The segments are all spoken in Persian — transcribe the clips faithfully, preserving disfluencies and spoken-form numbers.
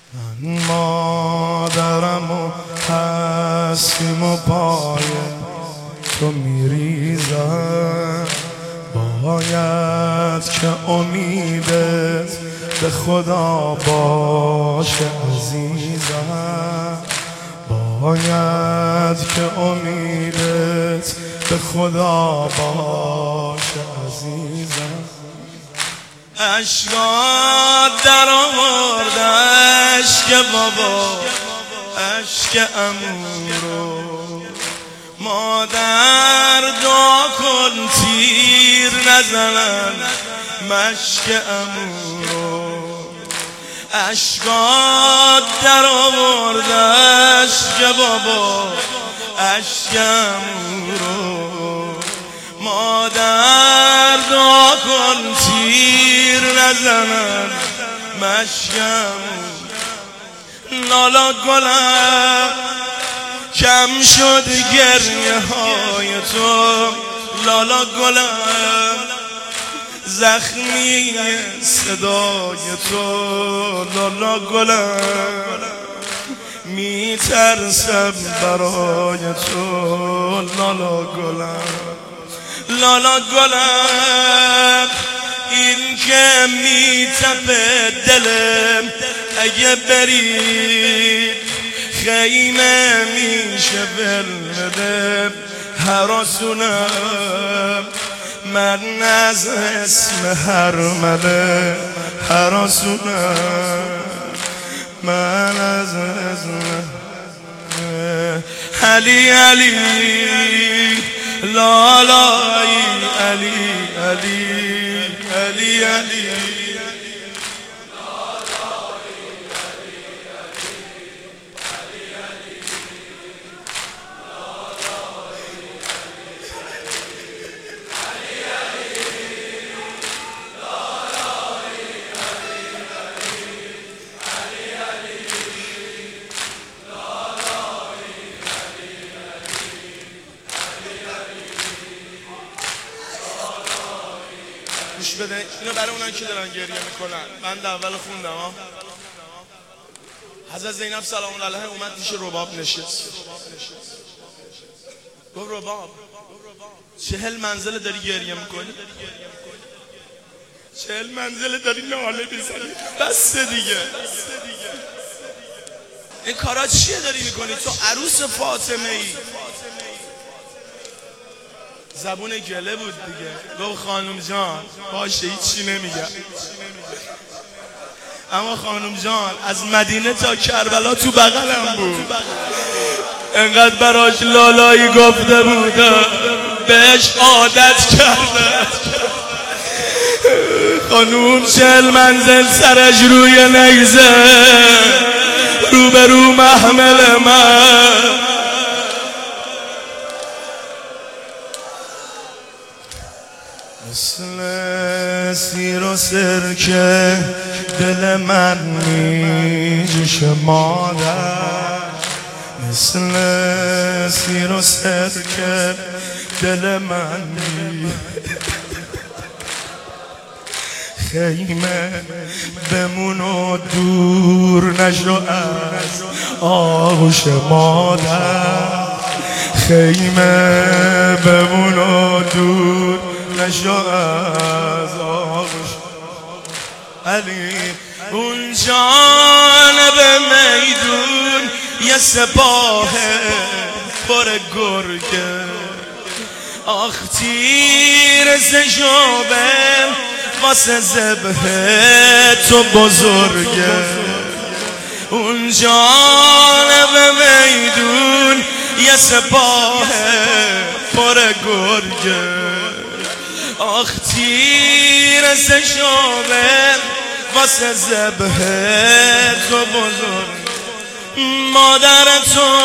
من مادرم و هستیم و پای تو میریزم، باید که امیدت به خدا باشه عزیزم، باید که امیدت به خدا باشه عزیزم. اشکات در آورد اشک بابا اشک عمو رو، مادر دعا کن تیر نزنن مشک عمو رو. اشکات در آورد اشک بابا اشک عمو رو، مادر دعا کن تیر نزنن مشک عمو. لالا گلم کم شد گریه های تو، لالا گلم زخمی صدای تو، لالا گلم میترسم برای تو، لالا گلم لالا گلم. این که میتپه دلم اگه بری خیمه میشه بلده هراسونم، من از اسم هرمله هراسونم، من از اسم علی علی لالای علی علی علی علی. گوش بده اینو برای اونان که دارن گریه میکنن. من در اول خوندم ها. حضرت زینب سلام الله علیها اومد پیش رباب نشست، گفت رباب چهل منزل داری گریه میکنی، چهل منزل داری ناله میزنی، بس دیگه این کارا چیه داری میکنی؟ تو عروس فاطمه ای. زبون گله بود دیگه، گفت خانم جان باشه هیچی نمیگم، اما خانم جان از مدینه تا کربلا تو بغلم بود، انقدر براش لالایی گفته بودم بهش عادت کرده. خانوم چهل منزل سرش روی نیزه روبرو محمل من، مثل سیر و سرکه دل من میجوشه مادر، مثل سیر و سرکه دل من می خیمه بمون و دور نشو از آغوش مادر، خیمه بمون و دور نشو از آغوش علی. اون جانب میدون یه سپاه پر گرگه، آخ تیر زجابه واسه ذبح تو بزرگه. اون جانب میدون یه سپاه پر گرگه، آخ تیر زجابه واسه ذبح تو بزرگ. مادر تو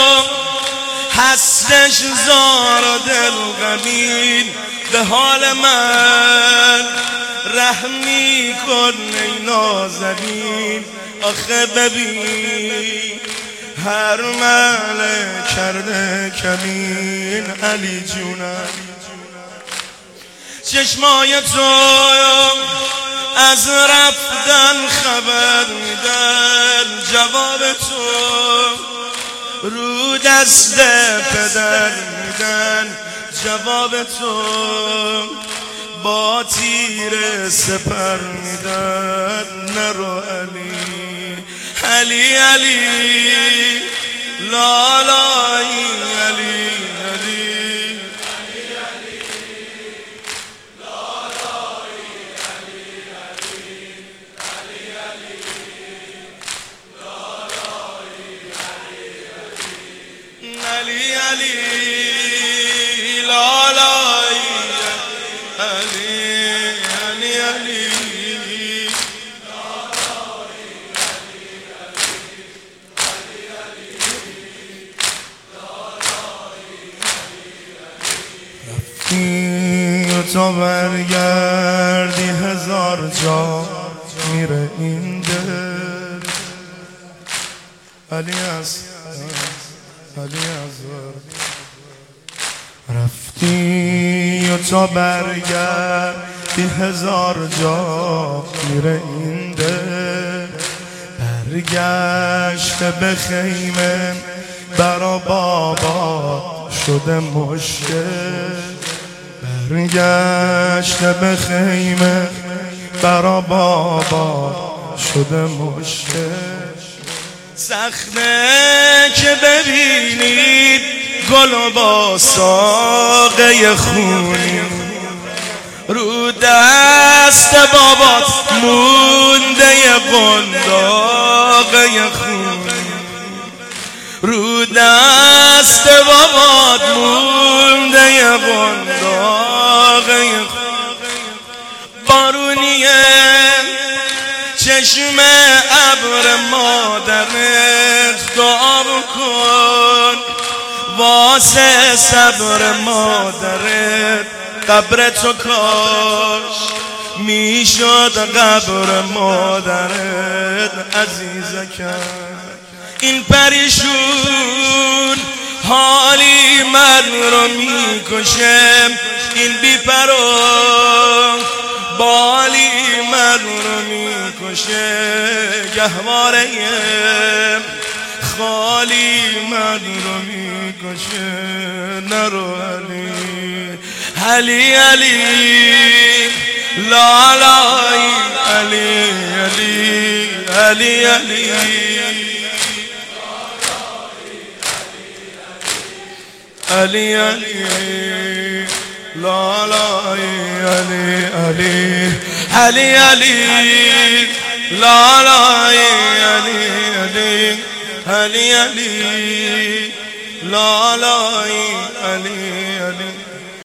هستش زار و دل غمین، به حال من رحمی کن ای نازنین. آخه ببین هر مله کرده کمین، علی جونم چشمای تو از رفتن خبر میدن، رو دست پدر میدن جواب تو، با تیر سپر میدن نرو علی علی علی لالایی علی علی علی علی لالای علی علی علی رفتی و تا برگردی هزار جا میره این دل علی از علی ازار. رفتی و تا برگردی هزار جا میره این دل، برگشته به خیمه برا بابا شده مشکل، برگشته به خیمه برا بابا شده مشکل. سخته که ببینید گل و با ساقه خونی، رو دست بابات مونده قنداقه خونی، رو دست بابات مونده قنداقه خونی. بارونیه چشم ابر مادرت دعا بکن، واسه صبر مادرت قبر تو کاش میشد قبر مادرت عزیزکم. این پریشون حالی من رو میکشم، این بیپرو بالی من رو میکشه، گهواره خالی من رو میکشه نرو علی علی علی لالای علی علی علی علی علی علی لالای علی علی علی علی لالای علی علی علی علی لالای